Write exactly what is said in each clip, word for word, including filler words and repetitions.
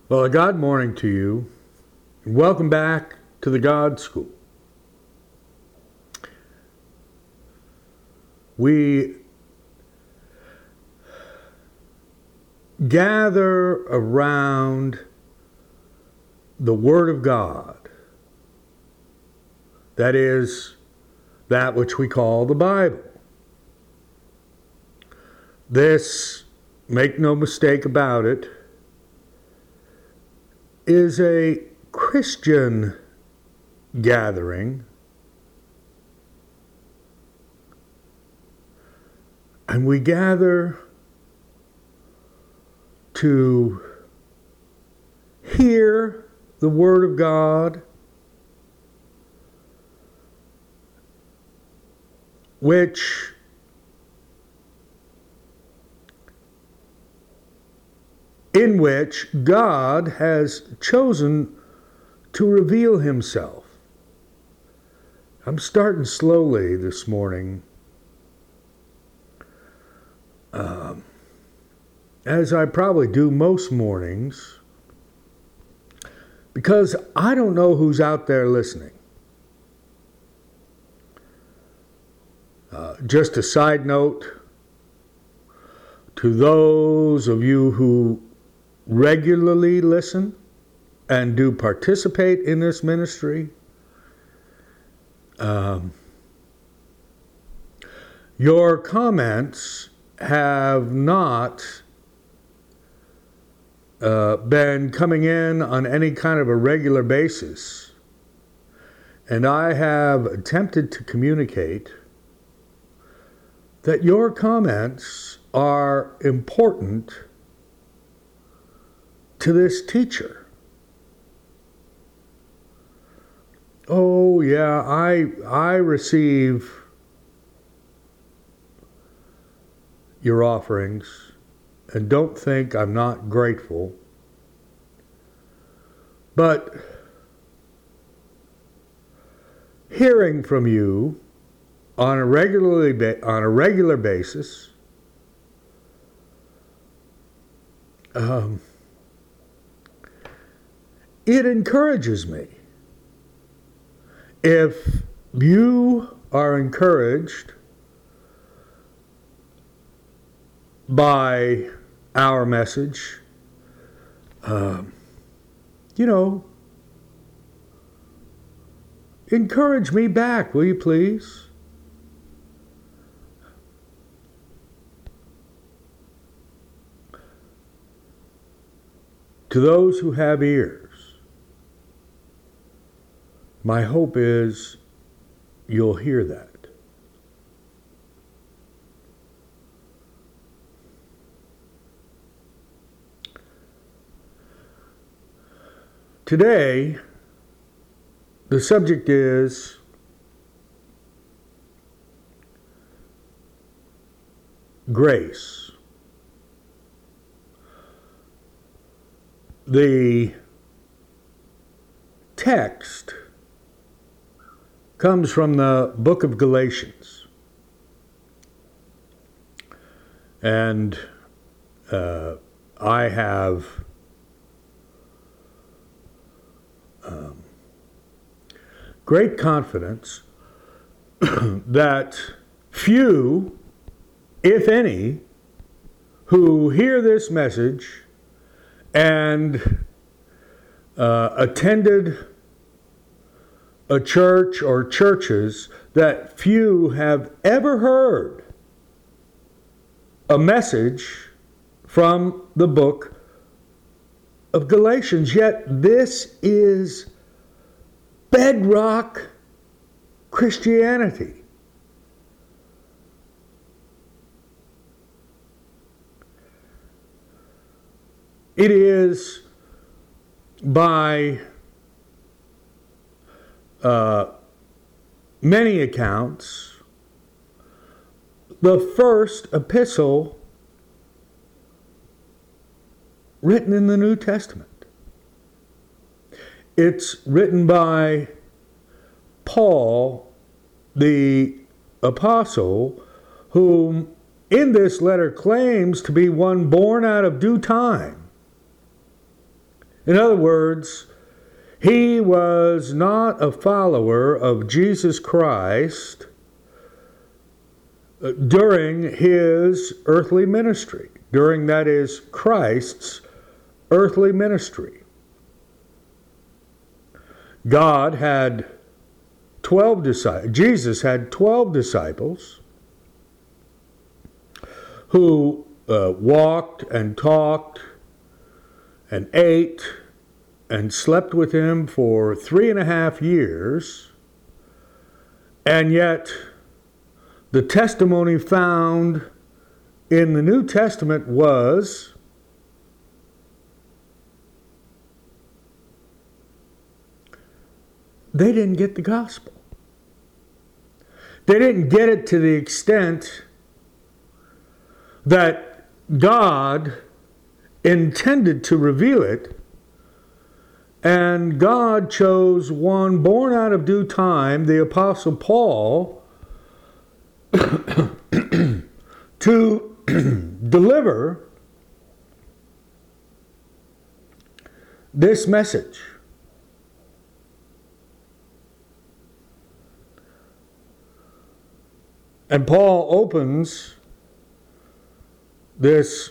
Well, a God morning to you, and welcome back to the God School. We gather around the Word of God, that is, that which we call the Bible. This, make no mistake about it, is a Christian gathering, and we gather to hear the Word of God, which in which God has chosen to reveal himself. I'm starting slowly this morning, um, as I probably do most mornings, because I don't know who's out there listening. Uh, just a side note to those of you who regularly listen and do participate in this ministry. Um, your comments have not uh, been coming in on any kind of a regular basis, and I have attempted to communicate that your comments are important to this teacher. Oh yeah, I I receive your offerings, and don't think I'm not grateful. But hearing from you on a regularly ba- on a regular basis, um, it encourages me. If you are encouraged by our message, um, you know, encourage me back, will you please? To those who have ears, my hope is you'll hear that. Today, the subject is grace. The text comes from the book of Galatians. And uh, I have um, great confidence that few, if any, who hear this message and uh, attended a church or churches, that few have ever heard a message from the book of Galatians. Yet this is bedrock Christianity. It is by uh, many accounts the first epistle written in the New Testament. It's written by Paul, the apostle, whom in this letter claims to be one born out of due time. In other words, he was not a follower of Jesus Christ during his earthly ministry, during, that is, Christ's earthly ministry. God had twelve disciples, Jesus had twelve disciples who uh, walked and talked and ate and slept with him for three and a half years, and yet the testimony found in the New Testament was they didn't get the gospel. They didn't get it to the extent that God intended to reveal it, and God chose one born out of due time, the Apostle Paul, to deliver this message. And Paul opens this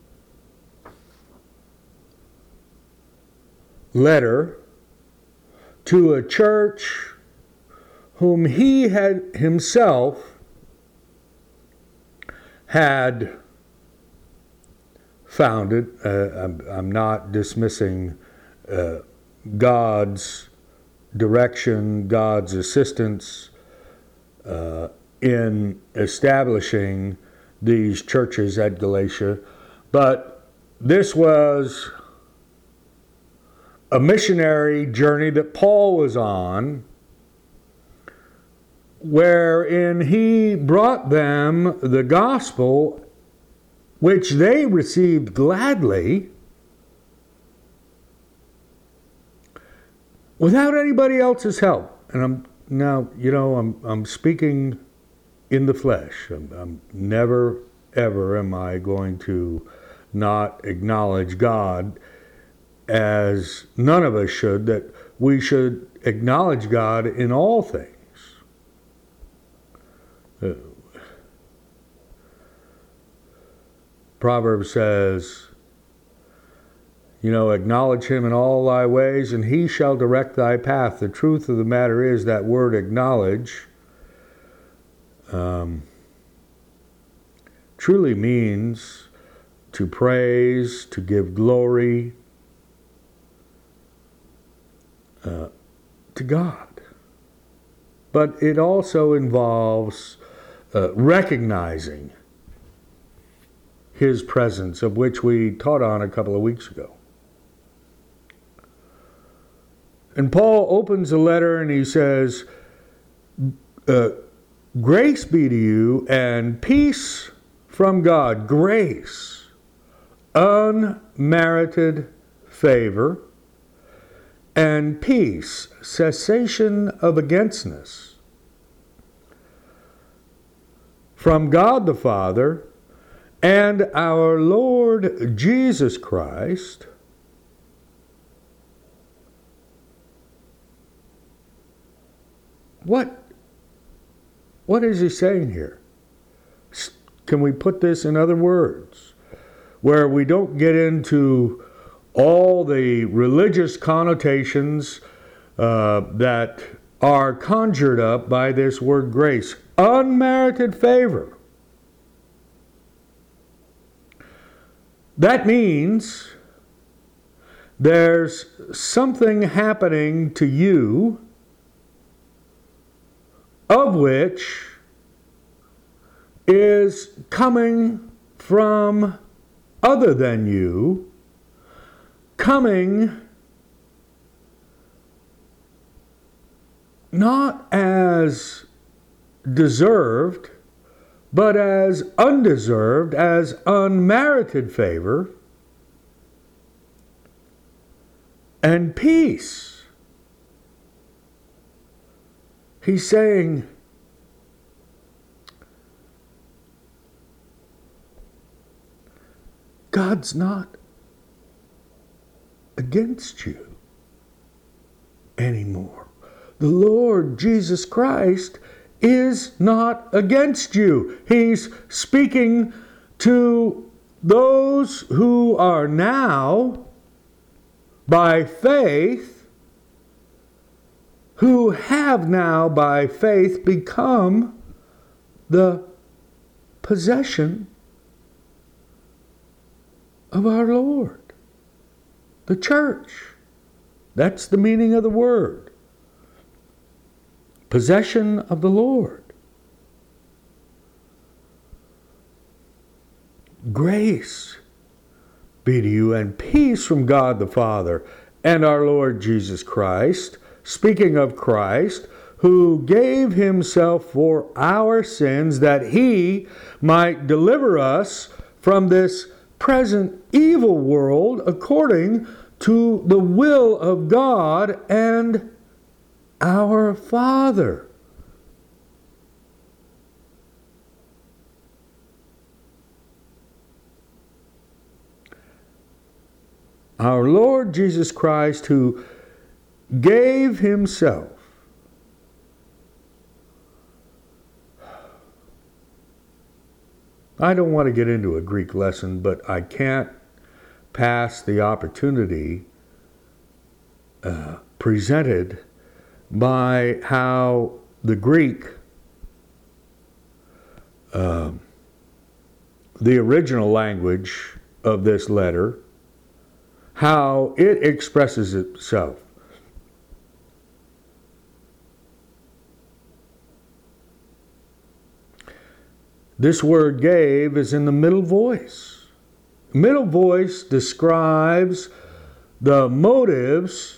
letter to a church whom he had himself had founded. Uh, I'm, I'm not dismissing uh, God's direction, God's assistance uh, in establishing these churches at Galatia, but this was a missionary journey that Paul was on, wherein he brought them the gospel, which they received gladly, without anybody else's help. And I'm now, you know, I'm I'm speaking in the flesh. I'm, I'm never, ever am I going to not acknowledge God, as none of us should, that we should acknowledge God in all things. Uh, Proverbs says, you know, acknowledge him in all thy ways, and he shall direct thy path. The truth of the matter is that word acknowledge um, truly means to praise, to give glory uh, to God. But it also involves uh, recognizing his presence, of which we taught on a couple of weeks ago. And Paul opens the letter and he says, uh, grace be to you and peace from God. Grace, unmerited favor, and peace, cessation of againstness, from God the Father and our Lord Jesus Christ, what, what is he saying here? Can we put this in other words, where we don't get into all the religious connotations uh, that are conjured up by this word grace? Unmerited favor. That means there's something happening to you of which is coming from other than you, coming not as deserved, but as undeserved, as unmerited favor and peace. He's saying, God's not against you anymore. The Lord Jesus Christ is not against you. He's speaking to those who are now, by faith, who have now by faith become the possession of our Lord, the church. That's the meaning of the word. Possession of the Lord. Grace be to you and peace from God the Father and our Lord Jesus Christ, speaking of Christ, who gave himself for our sins that he might deliver us from this present evil world according to the will of God and our Father. Our Lord Jesus Christ, who gave himself I don't want to get into a Greek lesson, but I can't pass the opportunity uh, presented by how the Greek, uh, the original language of this letter, how it expresses itself. This word gave is in the middle voice. Middle voice describes the motives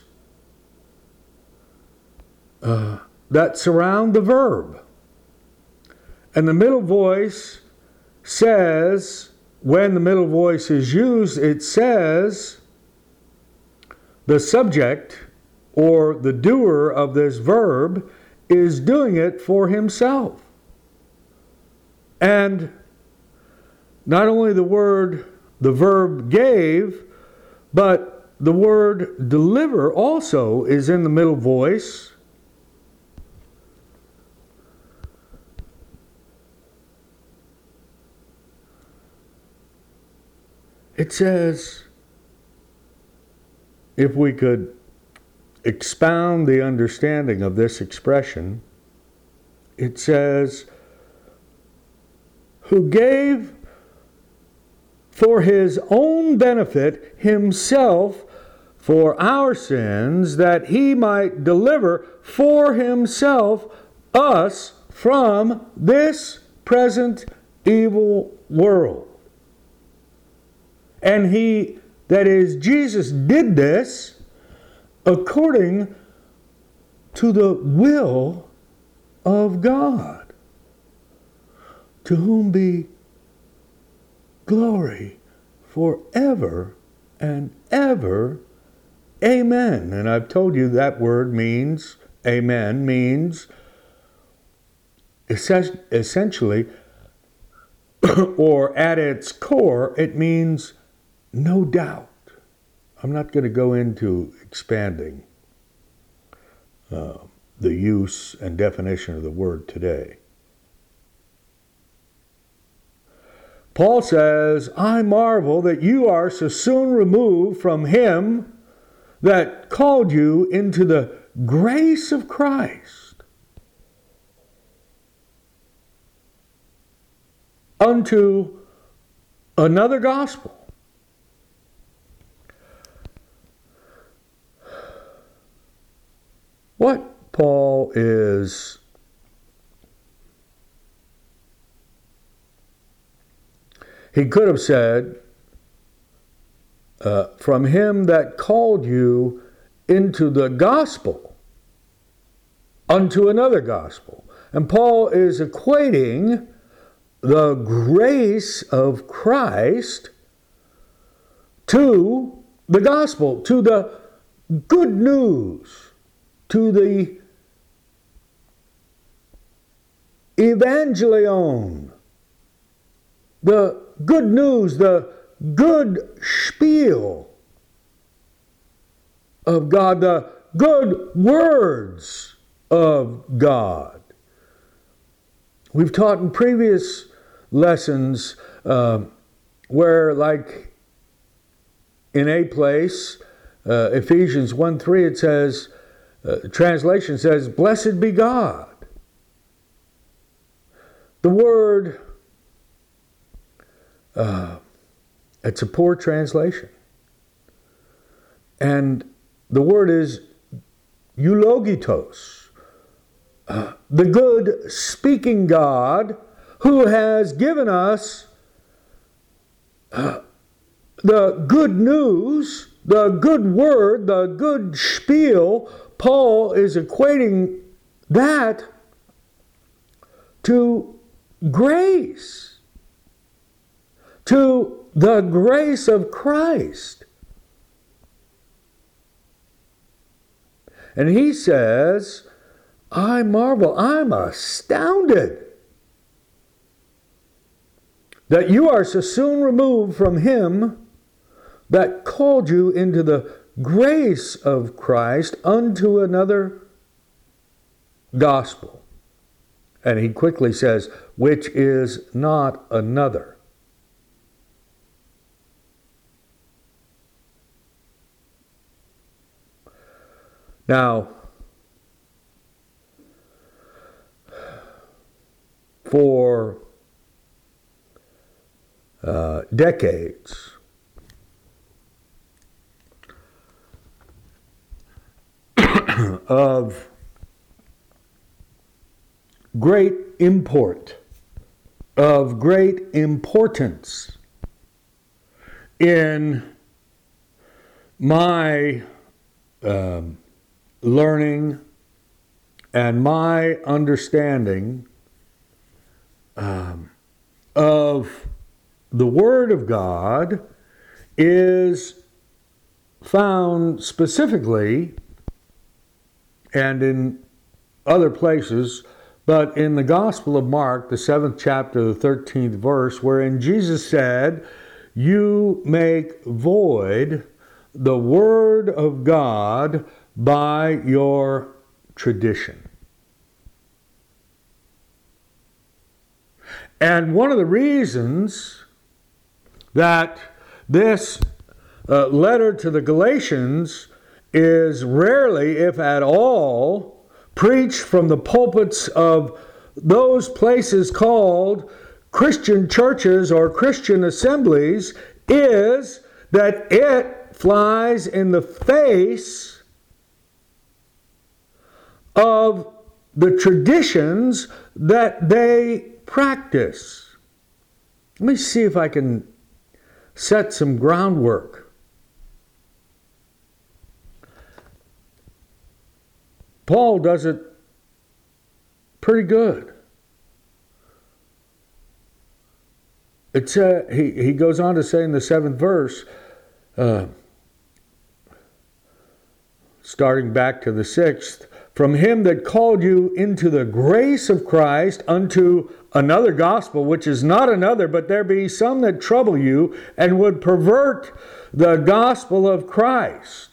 uh, that surround the verb. And the middle voice says, when the middle voice is used, it says the subject or the doer of this verb is doing it for himself. And not only the word, the verb gave, but the word deliver also is in the middle voice. It says, if we could expound the understanding of this expression, it says, who gave for his own benefit himself for our sins, that he might deliver for himself us from this present evil world. And he, that is, Jesus did this according to the will of God, to whom be glory forever and ever. Amen. And I've told you that word means, amen, means essentially, or at its core, it means no doubt. I'm not going to go into expanding uh, the use and definition of the word today. Paul says, I marvel that you are so soon removed from him that called you into the grace of Christ unto another gospel. What Paul is He could have said, uh, from him that called you into the gospel, unto another gospel. And Paul is equating the grace of Christ to the gospel, to the good news, to the evangelion, the good news, the good spiel of God, the good words of God. We've taught in previous lessons uh, where, like in a place, uh, Ephesians one three, it says, uh, translation says, blessed be God. The word, uh, it's a poor translation. And the word is eulogitos, uh, the good speaking God who has given us uh, the good news, the good word, the good spiel. Paul is equating that to grace, to the grace of Christ. And he says, I marvel, I'm astounded that you are so soon removed from him that called you into the grace of Christ unto another gospel. And he quickly says, which is not another. Now, for uh, decades, of great import, of great importance in my um, learning and my understanding um, of the Word of God is found specifically and in other places, but in the Gospel of Mark, the seventh chapter, the thirteenth verse, wherein Jesus said, you make void the Word of God by your tradition. And one of the reasons that this uh, letter to the Galatians is rarely, if at all, preached from the pulpits of those places called Christian churches or Christian assemblies is that it flies in the face of the traditions that they practice. Let me see if I can set some groundwork. Paul does it pretty good. It's, uh, he, he goes on to say in the seventh verse, uh, starting back to the sixth, from him that called you into the grace of Christ unto another gospel, which is not another, but there be some that trouble you and would pervert the gospel of Christ.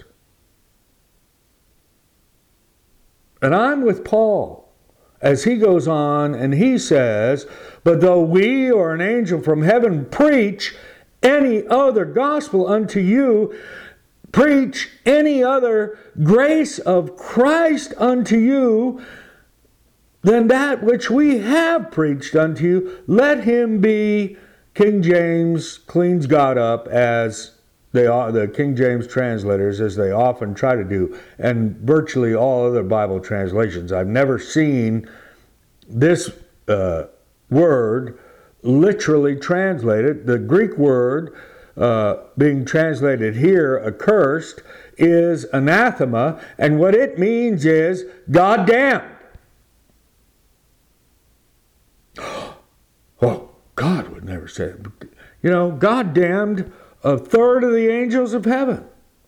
And I'm with Paul as he goes on and he says, but though we or an angel from heaven preach any other gospel unto you, preach any other grace of Christ unto you than that which we have preached unto you, let him be, King James cleans God up as they are, the King James translators, as they often try to do, and virtually all other Bible translations. I've never seen this uh, word literally translated. The Greek word uh, being translated here, accursed, is anathema, and what it means is God damned. Oh, God would never say it. You know, God damned a third of the angels of heaven.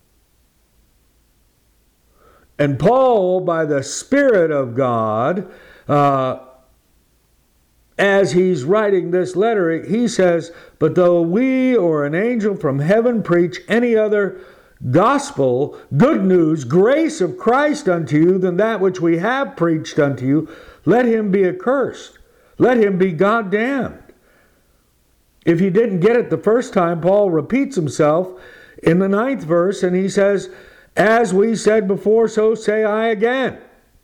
And Paul, by the Spirit of God, uh, as he's writing this letter, he says, but though we or an angel from heaven preach any other gospel, good news, grace of Christ unto you than that which we have preached unto you, let him be accursed. Let him be goddamned. If you didn't get it the first time, Paul repeats himself in the ninth verse, and he says, as we said before, so say I again.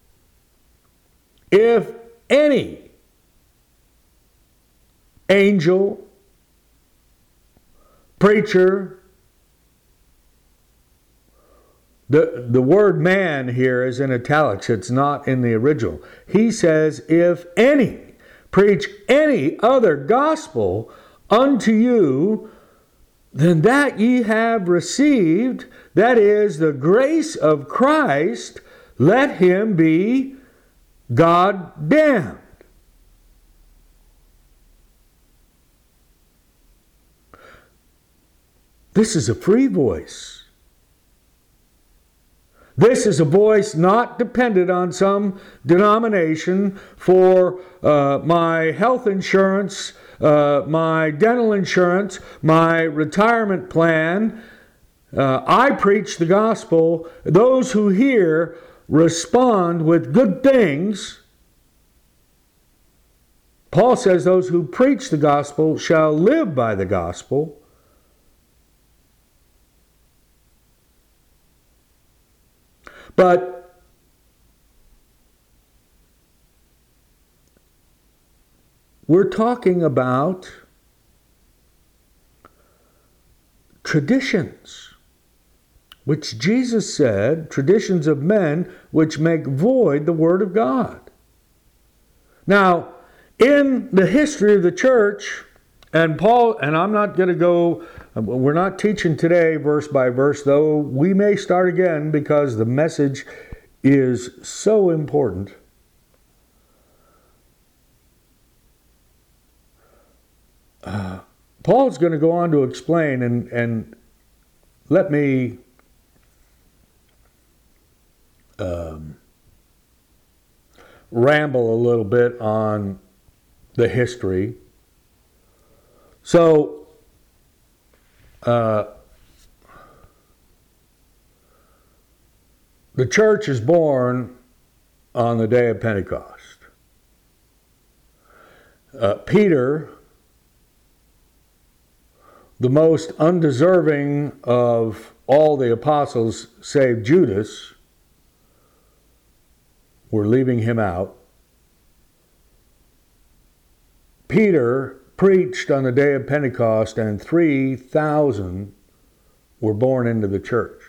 If any angel, preacher, the, the word man here is in italics, it's not in the original. He says, if any preach any other gospel unto you than that ye have received, that is the grace of Christ, let him be God damned. This is a free voice. This is a voice not dependent on some denomination for uh, my health insurance, uh, my dental insurance, my retirement plan. Uh, I preach the gospel. Those who hear respond with good things. Paul says those who preach the gospel shall live by the gospel. But we're talking about traditions, which Jesus said, traditions of men which make void the word of God. Now, in the history of the church, and Paul, and I'm not going to go, we're not teaching today verse by verse, though we may start again because the message is so important. Uh, Paul's going to go on to explain, and, and let me um, ramble a little bit on the history. So, uh, the church is born on the day of Pentecost. Uh, Peter, the most undeserving of all the apostles save Judas, we're leaving him out. Peter preached on the day of Pentecost, and three thousand were born into the church.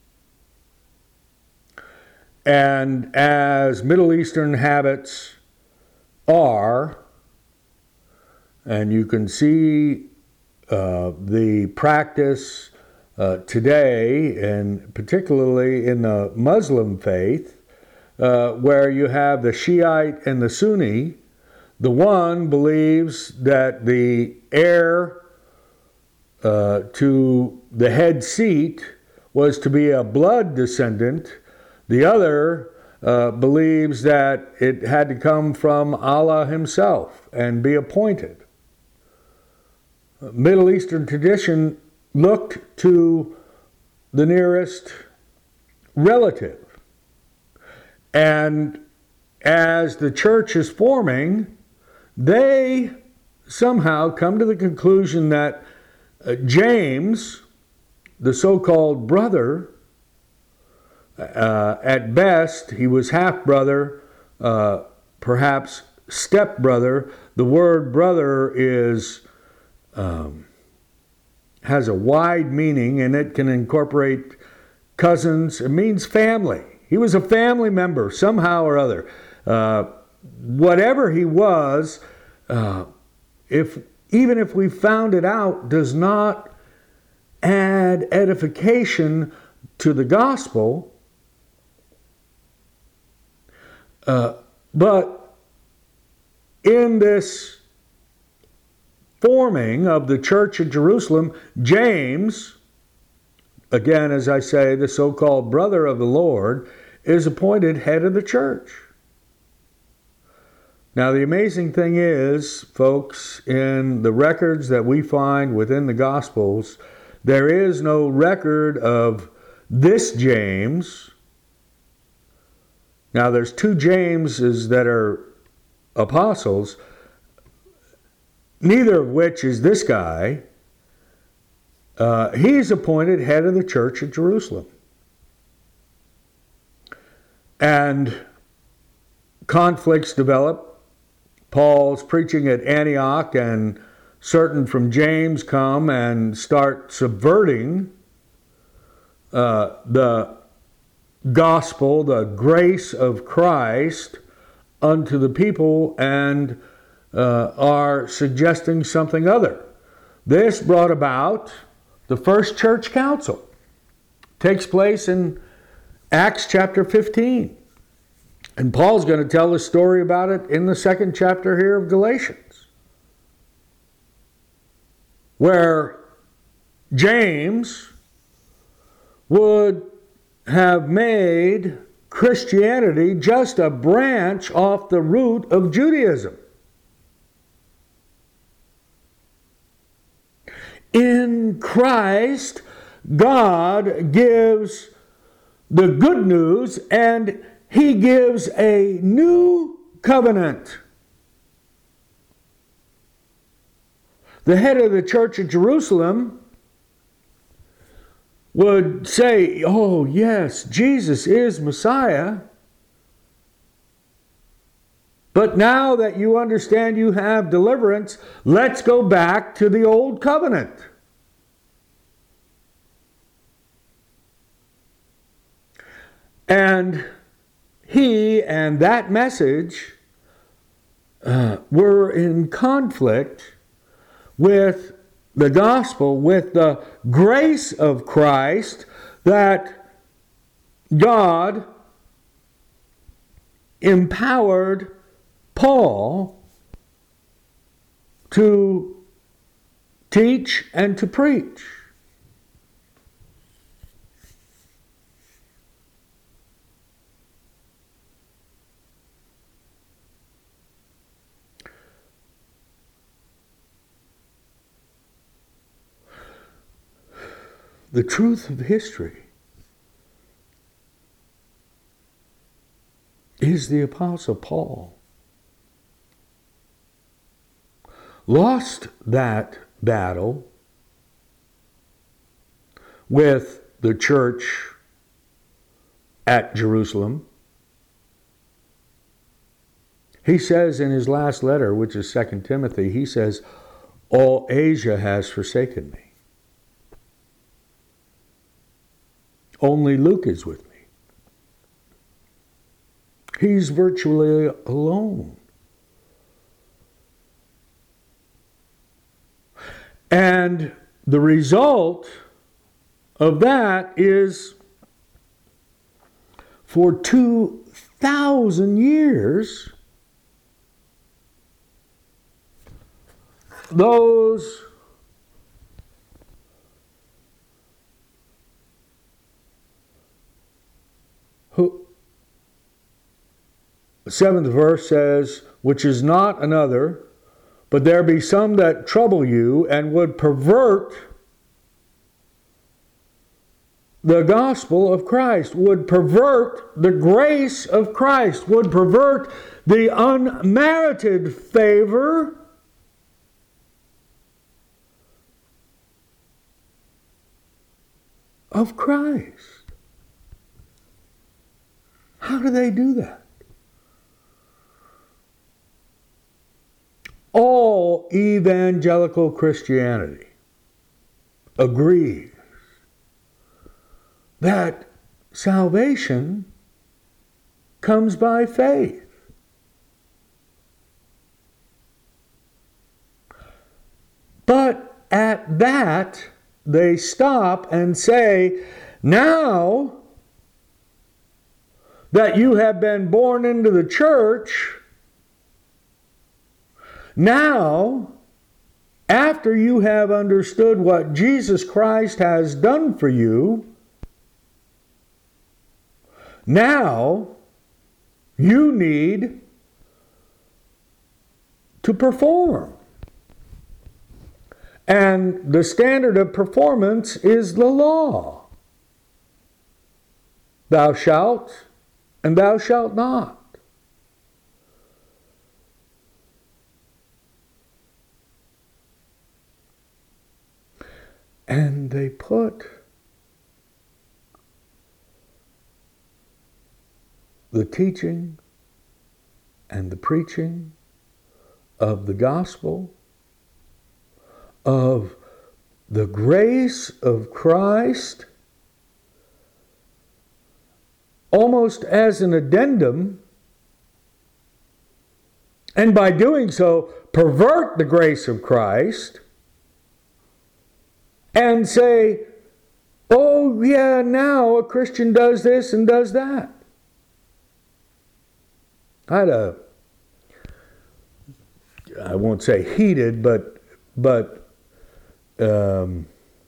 And as Middle Eastern habits are, and you can see uh, the practice uh, today, and particularly in the Muslim faith, uh, where you have the Shiite and the Sunni. The one believes that the heir uh, to the head seat was to be a blood descendant. The other uh, believes that it had to come from Allah himself and be appointed. Middle Eastern tradition looked to the nearest relative. And as the church is forming, they somehow come to the conclusion that uh, James, the so-called brother, uh, at best, he was half-brother, uh, perhaps step-brother. The word brother is um, has a wide meaning, and it can incorporate cousins. It means family. He was a family member somehow or other. Uh, Whatever he was, uh, if even if we found it out, does not add edification to the gospel. Uh, but in this forming of the church at Jerusalem, James, again, as I say, the so-called brother of the Lord, is appointed head of the church. Now, the amazing thing is, folks, in the records that we find within the Gospels, there is no record of this James, now there's two Jameses that are apostles, neither of which is this guy. Uh, he's appointed head of the church at Jerusalem. And conflicts develop. Paul's preaching at Antioch, and certain from James come and start subverting uh, the gospel, the grace of Christ unto the people, and uh, are suggesting something other. This brought about the first church council. Takes place in Acts chapter fifteen. And Paul's going to tell the story about it in the second chapter here of Galatians, where James would have made Christianity just a branch off the root of Judaism. In Christ, God gives the good news, and He gives a new covenant. The head of the church at Jerusalem would say, oh yes, Jesus is Messiah. But now that you understand you have deliverance, let's go back to the old covenant. And he and that message uh, were in conflict with the gospel, with the grace of Christ that God empowered Paul to teach and to preach. The truth of history is the Apostle Paul lost that battle with the church at Jerusalem. He says in his last letter, which is Second Timothy, he says, all Asia has forsaken me. Only Luke is with me. He's virtually alone. And the result of that is for two thousand years, those who, the seventh verse says, which is not another, but there be some that trouble you and would pervert the gospel of Christ, would pervert the grace of Christ, would pervert the unmerited favor of Christ. How do they do that? All evangelical Christianity agrees that salvation comes by faith. But at that, they stop and say, now that you have been born into the church, now, after you have understood what Jesus Christ has done for you, now you need to perform. And the standard of performance is the law. thou shalt, and thou shalt not. And they put the teaching and the preaching of the gospel, of the grace of Christ, almost as an addendum, and by doing so, pervert the grace of Christ and say, oh yeah, now a Christian does this and does that. I had a, I won't say heated, but, but um,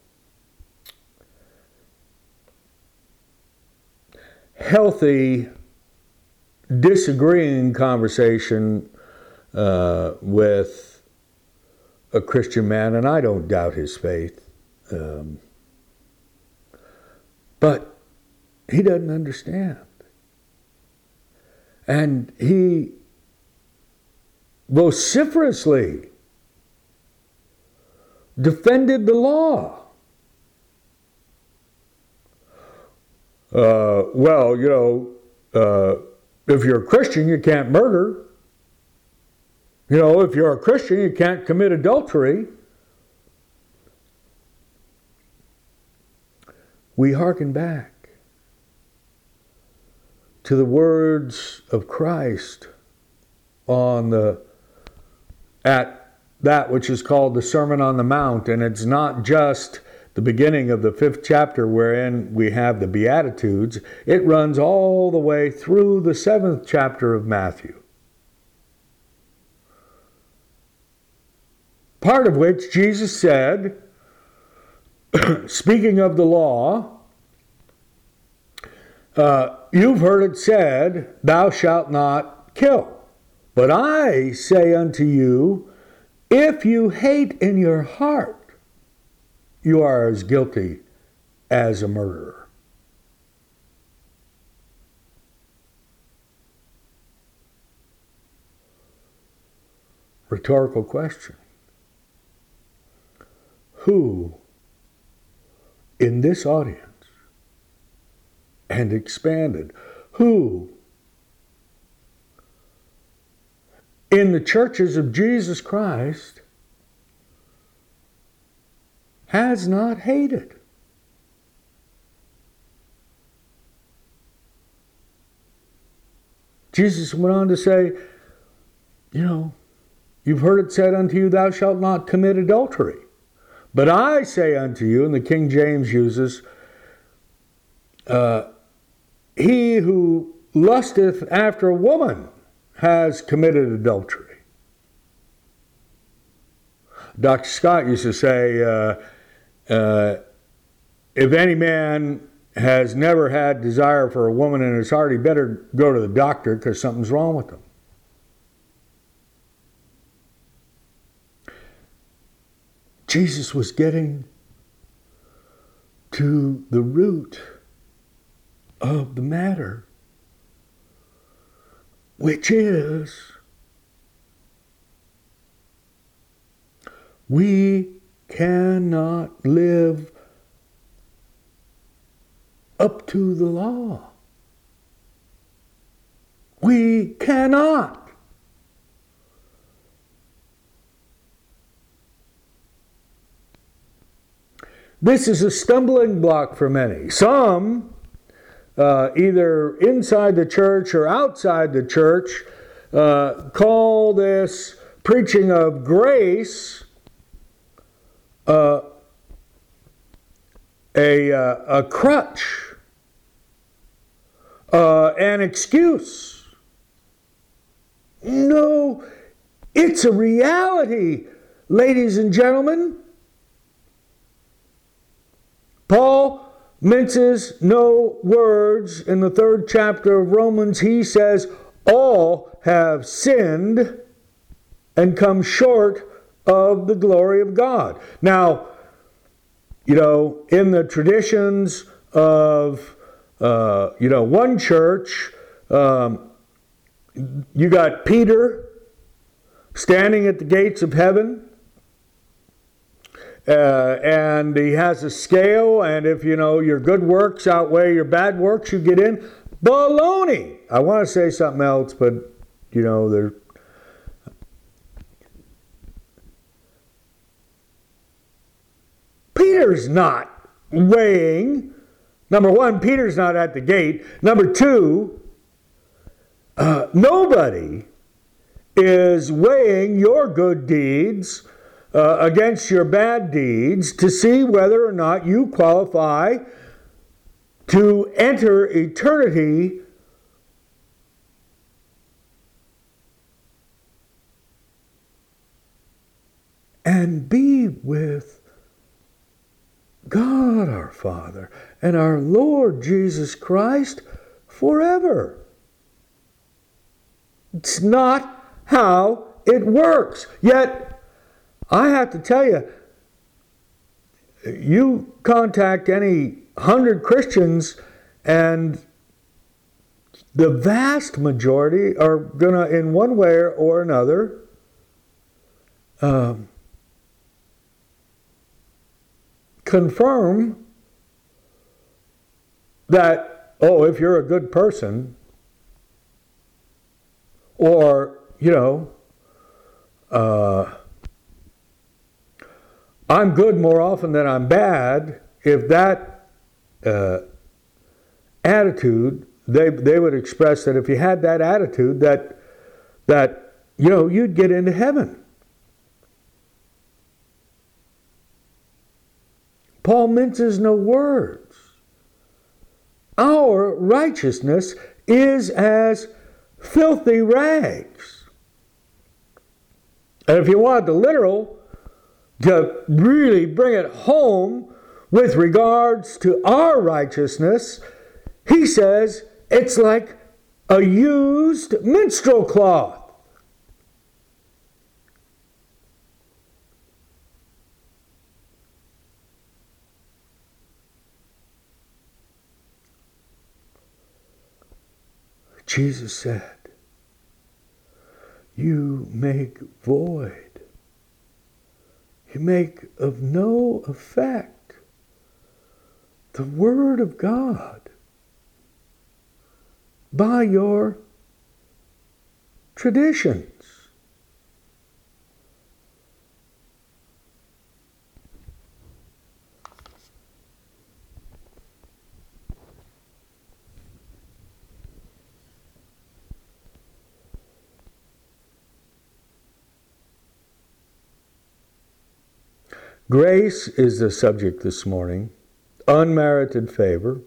healthy, disagreeing conversation uh, with a Christian man, and I don't doubt his faith. Um, but he doesn't understand. And he vociferously defended the law. Uh, well, you know, uh, if you're a Christian, you can't murder. You know, if you're a Christian, you can't commit adultery. We hearken back to the words of Christ on the at that which is called the Sermon on the Mount, and it's not just the beginning of the fifth chapter wherein we have the Beatitudes. It runs all the way through the seventh chapter of Matthew. Part of which Jesus said, speaking of the law, uh, you've heard it said, thou shalt not kill. But I say unto you, if you hate in your heart, you are as guilty as a murderer. Rhetorical question. Who in this audience, and expanded, who in the churches of Jesus Christ has not hated? Jesus went on to say, you know, you've heard it said unto you, thou shalt not commit adultery. But I say unto you, and the King James uses, uh, he who lusteth after a woman has committed adultery. Doctor Scott used to say, uh, uh, if any man has never had desire for a woman in his heart, he better go to the doctor because something's wrong with him. Jesus was getting to the root of the matter, which is we cannot live up to the law. We cannot. This is a stumbling block for many. Some, uh, either inside the church or outside the church, uh, call this preaching of grace uh, a, uh, a crutch, uh, an excuse. No, it's a reality, ladies and gentlemen. Paul minces no words in the third chapter of Romans. He says, all have sinned and come short of the glory of God. Now, you know, in the traditions of uh, you know, one church, um, you got Peter standing at the gates of heaven, uh, and he has a scale, and if, you know, your good works outweigh your bad works, you get in. Baloney! I want to say something else, but, you know, there. Peter's not weighing. Number one, Peter's not at the gate. Number two, uh, nobody is weighing your good deeds uh, against your bad deeds to see whether or not you qualify to enter eternity and be with God our Father and our Lord Jesus Christ forever. It's not how it works. Yet, I have to tell you, you contact any hundred Christians and the vast majority are going to, in one way or another, um, confirm that, oh, if you're a good person, or, you know, uh, I'm good more often than I'm bad, if that uh, attitude, they they would express that if you had that attitude, that, that, you know, you'd get into heaven. Paul minces no words. Our righteousness is as filthy rags. And if you want the literal, to really bring it home with regards to our righteousness, he says it's like a used minstrel cloth. Jesus said, you make void. You make of no effect the Word of God by your traditions. Grace is the subject this morning. Unmerited favor.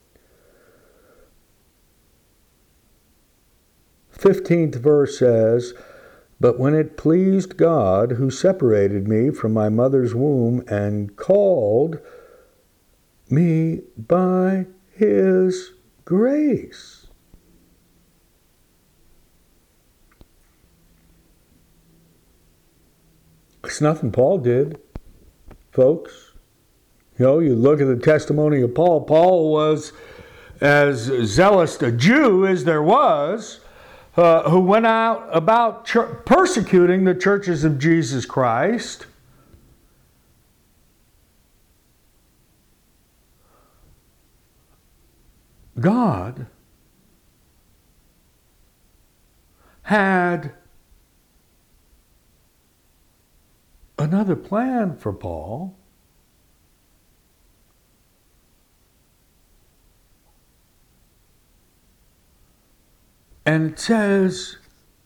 fifteenth verse says, but when it pleased God, who separated me from my mother's womb and called me by His grace. It's nothing Paul did, folks. You know, you look at the testimony of Paul. Paul was as zealous a Jew as there was, uh, who went out about ch- persecuting the churches of Jesus Christ. God had another plan for Paul. And it says,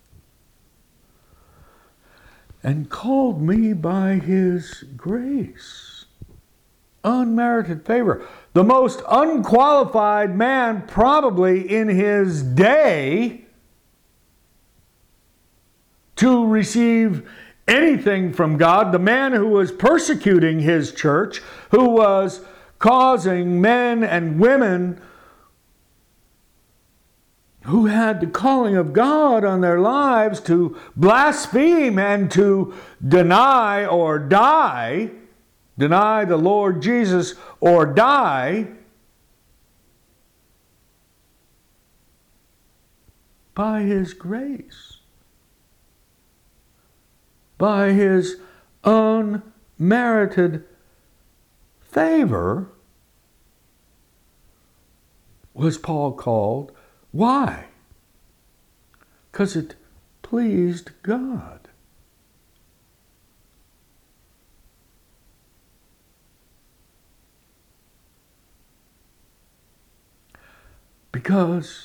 and called me by His grace. Unmerited favor. The most unqualified man probably in his day to receive anything from God, the man who was persecuting his church, who was causing men and women who had the calling of God on their lives to blaspheme and to deny or die, deny the Lord Jesus or die. by His grace, by His unmerited favor, was Paul called. Why? Because it pleased God. Because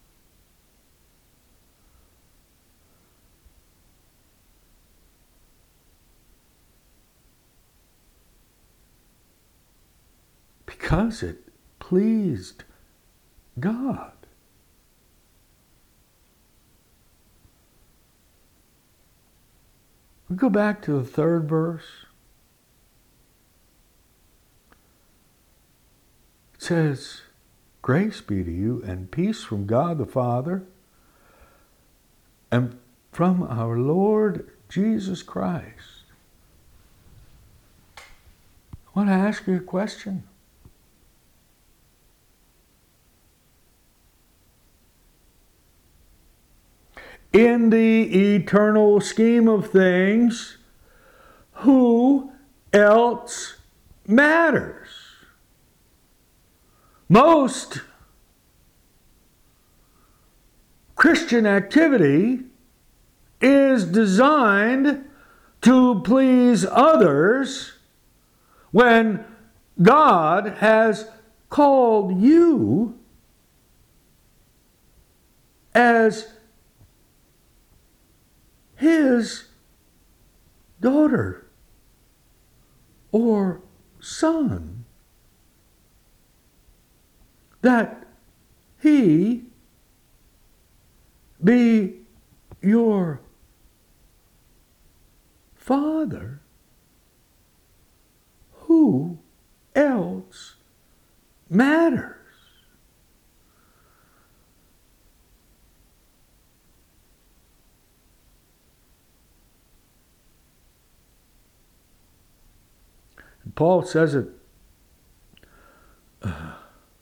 because it pleased God. We go back to the third verse. It says, "Grace be to you and peace from God the Father and from our Lord Jesus Christ." I want to ask you a question. In the eternal scheme of things, who else matters? Most Christian activity is designed to please others when God has called you as His daughter or son, that He be your Father. Who else matters? Paul says it uh,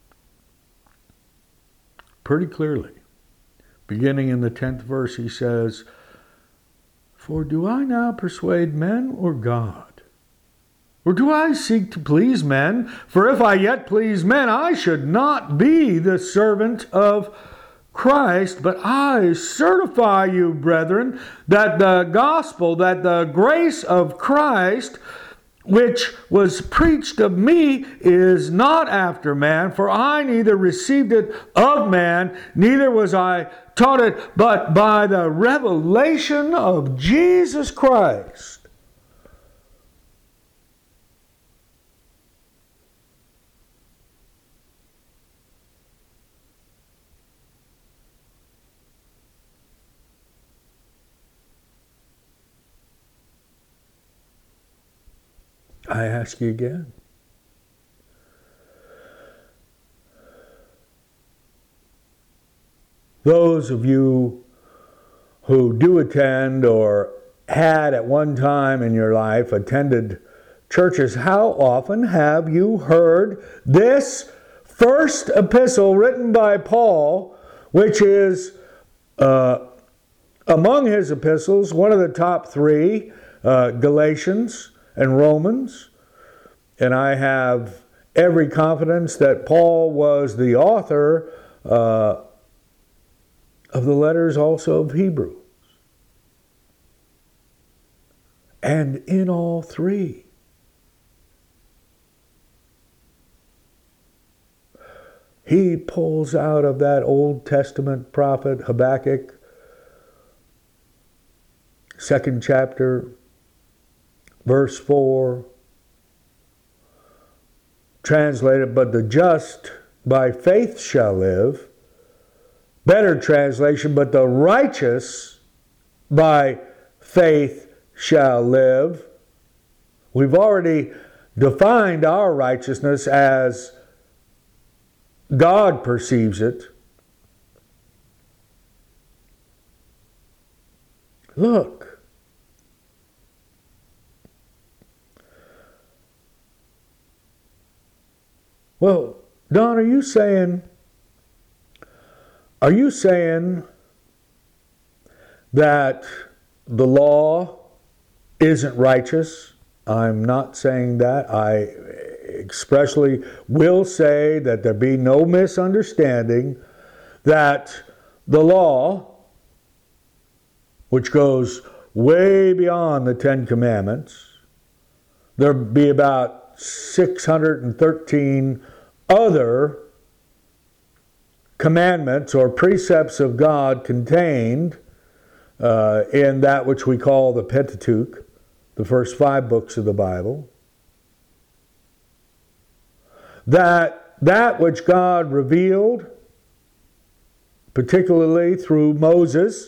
pretty clearly. Beginning in the tenth verse, he says, "For do I now persuade men or God? Or do I seek to please men? For if I yet please men, I should not be the servant of Christ. But I certify you, brethren, that the gospel, that the grace of Christ, which was preached of me, is not after man. For I neither received it of man, neither was I taught it, but by the revelation of Jesus Christ." I ask you again. Those of you who do attend or had at one time in your life attended churches, how often have you heard this first epistle written by Paul, which is uh, among his epistles, one of the top three, uh, Galatians and Romans, and I have every confidence that Paul was the author uh, of the letters also of Hebrews. And in all three, he pulls out of that Old Testament prophet Habakkuk, second chapter, verse four, translated, "But the just by faith shall live." Better translation, "But the righteous by faith shall live." We've already defined our righteousness as God perceives it. Look. Well, Don, are you saying, are you saying that the law isn't righteous. I'm not saying that. I expressly will say that there be no misunderstanding that the law, which goes way beyond the Ten Commandments, there be about six hundred thirteen other commandments or precepts of God contained uh, in that which we call the Pentateuch, the first five books of the Bible, that that which God revealed, particularly through Moses,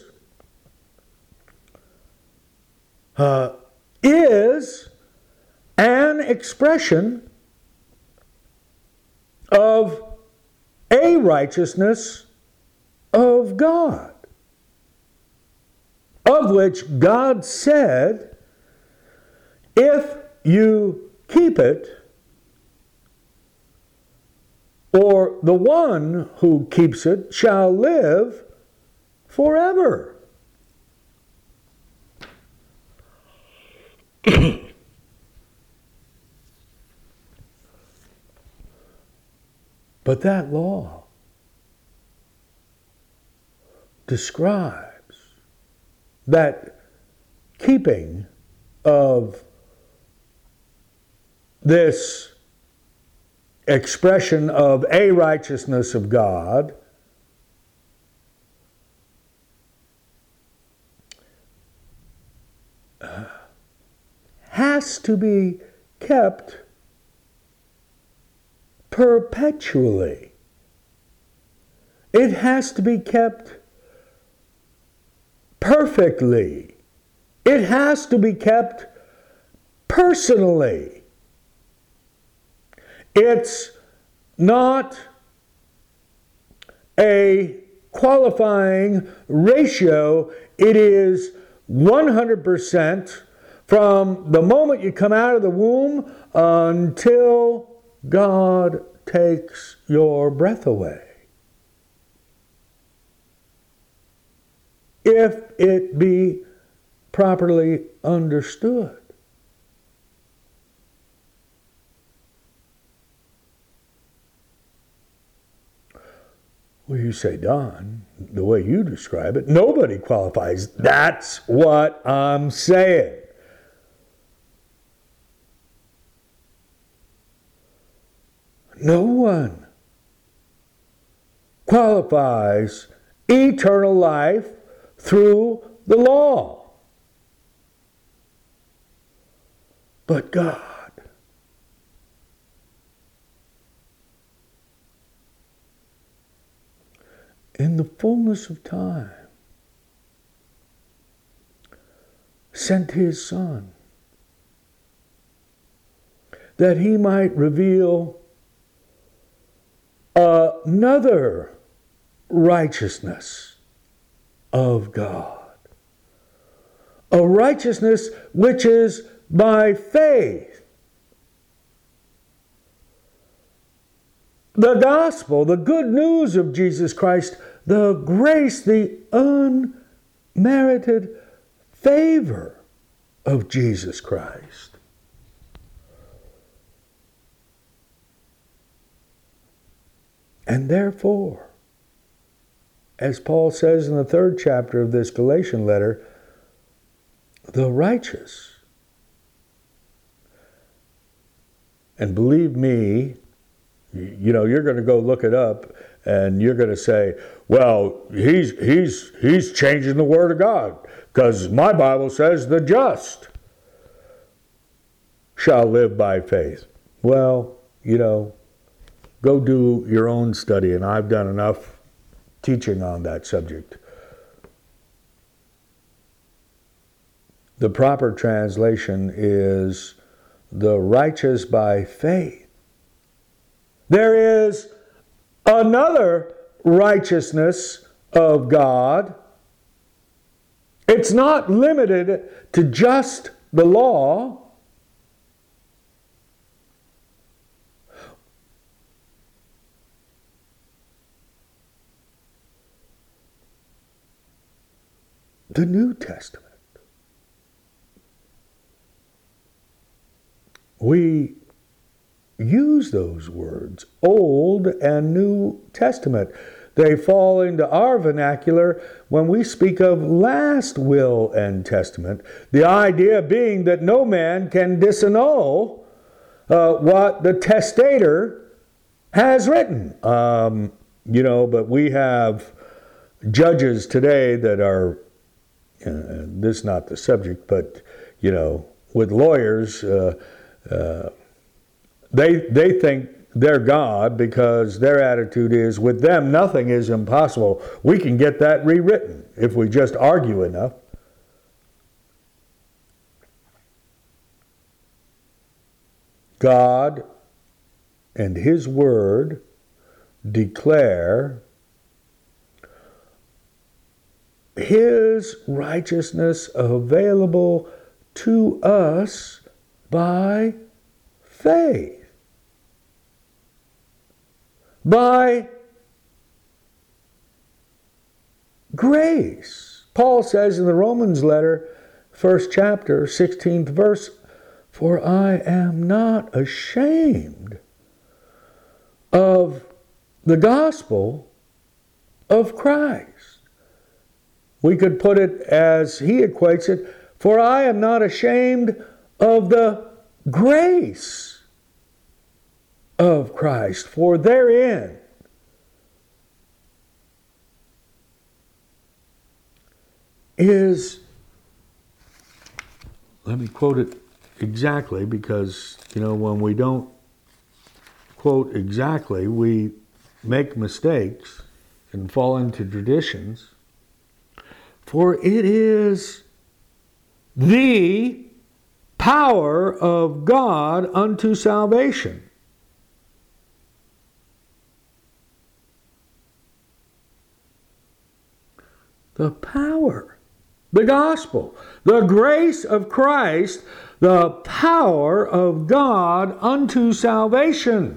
uh, is an expression of a righteousness of God, of which God said, if you keep it, or the one who keeps it shall live forever. But that law describes that keeping of this expression of a righteousness of God has to be kept perpetually. It has to be kept perfectly. It has to be kept personally. It's not a qualifying ratio. It is one hundred percent from the moment you come out of the womb until God takes your breath away. If it be properly understood. Well, you say, Don, the way you describe it, nobody qualifies. That's what I'm saying. No one qualifies eternal life through the law. But God. In the fullness of time, sent His Son, that He might reveal another righteousness of God. A righteousness which is by faith. The gospel, the good news of Jesus Christ, the grace, the unmerited favor of Jesus Christ. And therefore, as Paul says in the third chapter of this Galatian letter, the righteous. And believe me, you know, you're going to go look it up and you're going to say, well, he's he's he's changing the Word of God because my Bible says the just shall live by faith. Well, you know, go do your own study, and I've done enough teaching on that subject. The proper translation is the righteous by faith. There is another righteousness of God. It's not limited to just the law. the New Testament. We use those words, Old and New Testament. They fall into our vernacular when we speak of last will and testament, the idea being that no man can disannul uh, what the testator has written. Um, you know, but we have judges today that are, uh, this is not the subject, but, you know, with lawyers, uh, uh, they they think they're God because their attitude is, with them, nothing is impossible. We can get that rewritten if we just argue enough. God and His Word declare His righteousness available to us by faith. By grace. Paul says in the Romans letter, first chapter, sixteenth verse, "For I am not ashamed of the gospel of Christ." We could put it as he equates it, "For I am not ashamed of the grace of Christ, for therein is," let me quote it exactly, because, you know, when we don't quote exactly, we make mistakes and fall into traditions. "For it is the power of God unto salvation." The power, the gospel, the grace of Christ, the power of God unto salvation.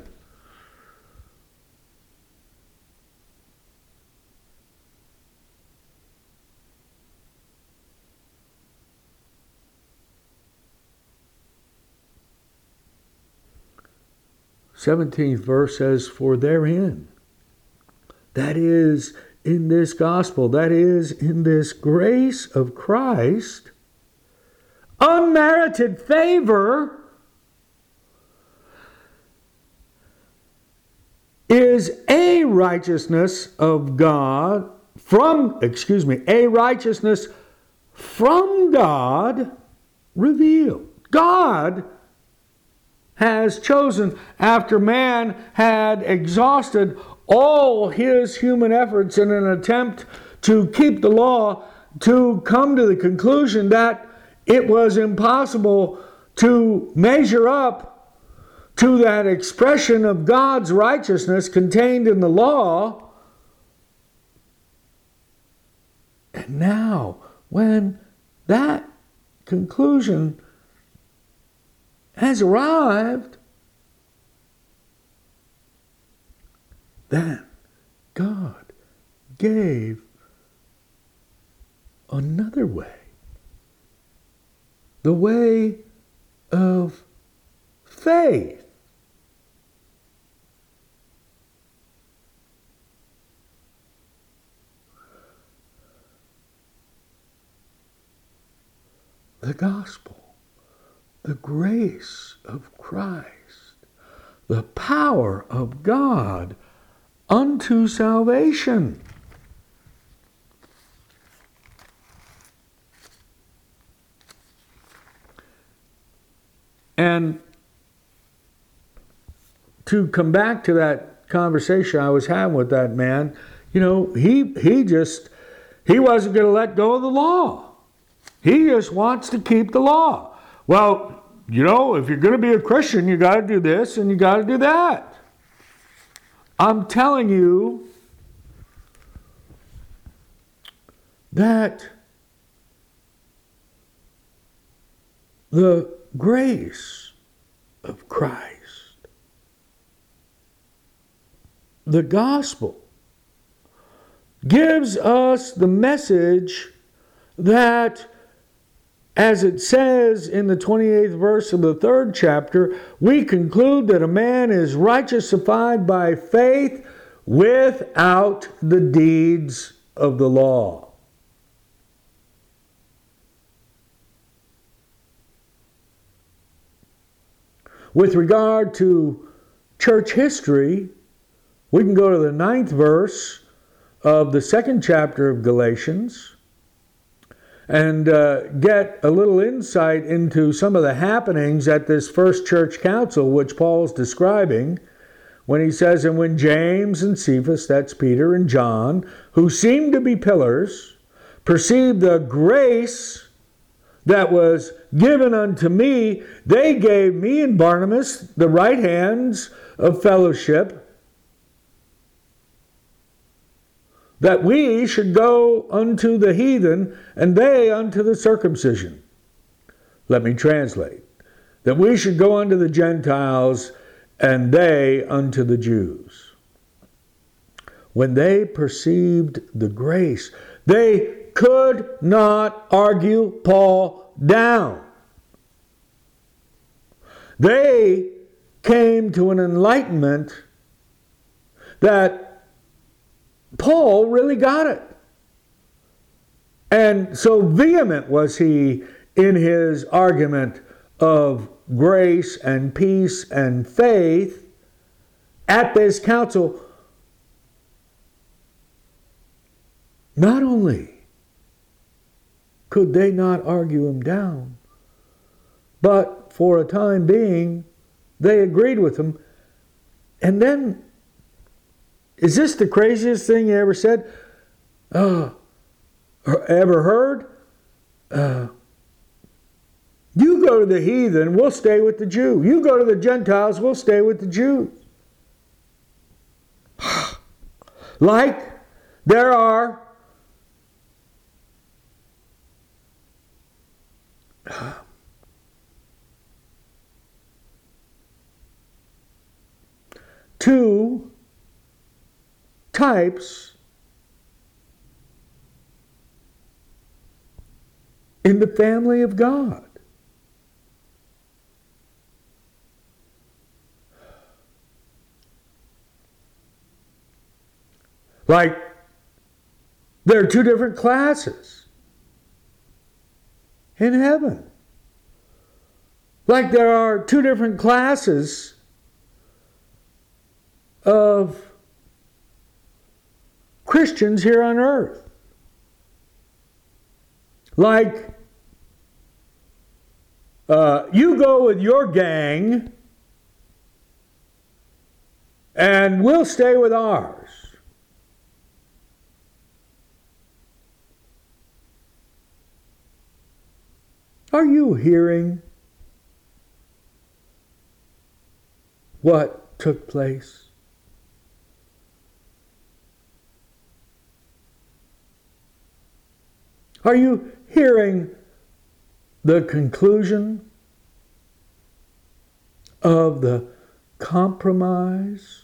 seventeenth verse says, "For therein," that is, in this gospel, that is, in this grace of Christ, unmerited favor is a righteousness of God from, excuse me, a righteousness from God revealed. God has chosen, after man had exhausted all his human efforts in an attempt to keep the law, to come to the conclusion that it was impossible to measure up to that expression of God's righteousness contained in the law. And now, when that conclusion has arrived, then God gave another way. The way of faith. The gospel, the grace of Christ, the power of God unto salvation. And to come back to that conversation I was having with that man, you know, he he just, he wasn't going to let go of the law. He just wants to keep the law. Well, you know, if you're going to be a Christian, you got to do this and you got to do that. I'm telling you that the grace of Christ, the gospel, gives us the message that, as it says in the twenty-eighth verse of the third chapter, we conclude that a man is righteousified by faith without the deeds of the law. With regard to church history, we can go to the ninth verse of the second chapter of Galatians and uh, get a little insight into some of the happenings at this first church council, which Paul's describing, when he says, and when James and Cephas, that's Peter and John, who seemed to be pillars, perceived the grace that was given unto me, they gave me and Barnabas the right hands of fellowship, that we should go unto the heathen, and they unto the circumcision. Let me translate. That we should go unto the Gentiles, and they unto the Jews. When they perceived the grace, they could not argue Paul down. They came to an enlightenment that Paul really got it. And so vehement was he in his argument of grace and peace and faith at this council. Not only could they not argue him down, but for a time being, they agreed with him. And then, is this the craziest thing you ever said? Uh, ever heard? Uh, you go to the heathen, we'll stay with the Jew. You go to the Gentiles, we'll stay with the Jews. Like there are two types in the family of God. Like there are two different classes in heaven. Like there are two different classes of Christians here on earth. Like, uh, you go with your gang and we'll stay with ours. Are you hearing what took place? Are you hearing the conclusion of the compromise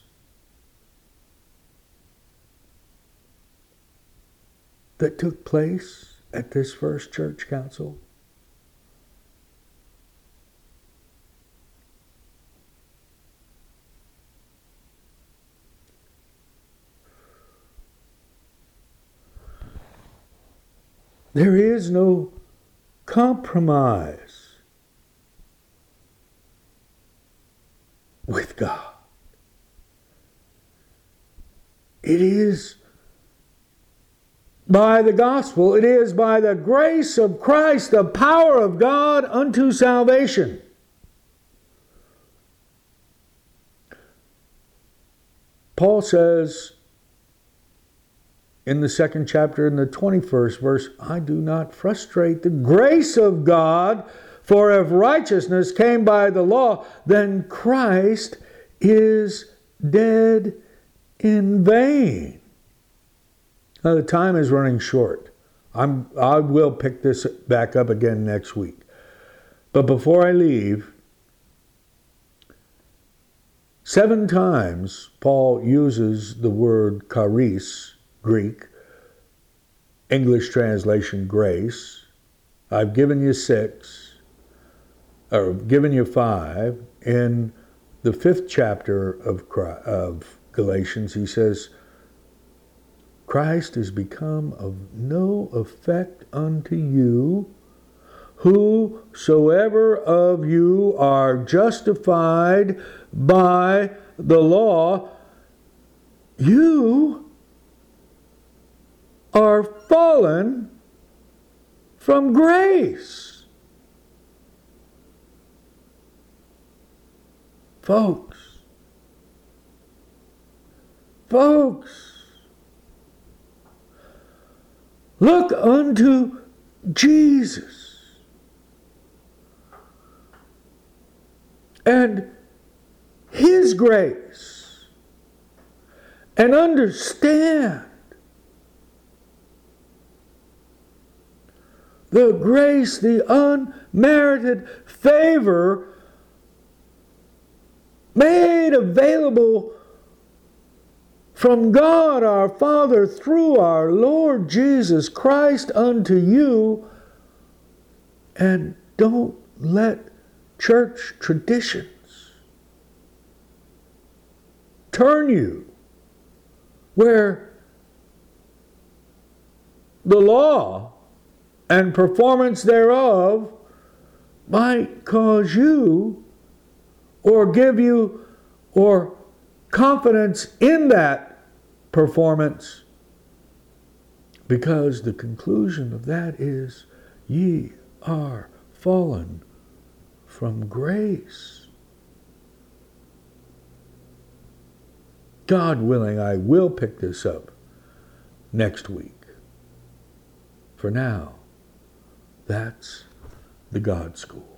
that took place at this first church council? There is no compromise with God. It is by the gospel, it is by the grace of Christ, the power of God unto salvation. Paul says in the second chapter, in the twenty-first verse, I do not frustrate the grace of God, for if righteousness came by the law, then Christ is dead in vain. Now the time is running short. I'm, I will pick this back up again next week. But before I leave, seven times Paul uses the word charis, Greek, English translation, grace. I've given you six, or given you five. In the fifth chapter of, Christ, of Galatians, he says, Christ is become of no effect unto you, whosoever of you are justified by the law, you are fallen from grace. Folks, folks, look unto Jesus and His grace and understand the grace, the unmerited favor made available from God our Father through our Lord Jesus Christ unto you, and don't let church traditions turn you where the law and performance thereof might cause you or give you or confidence in that performance, because the conclusion of that is ye are fallen from grace. God willing, I will pick this up next week. For now, that's the God School.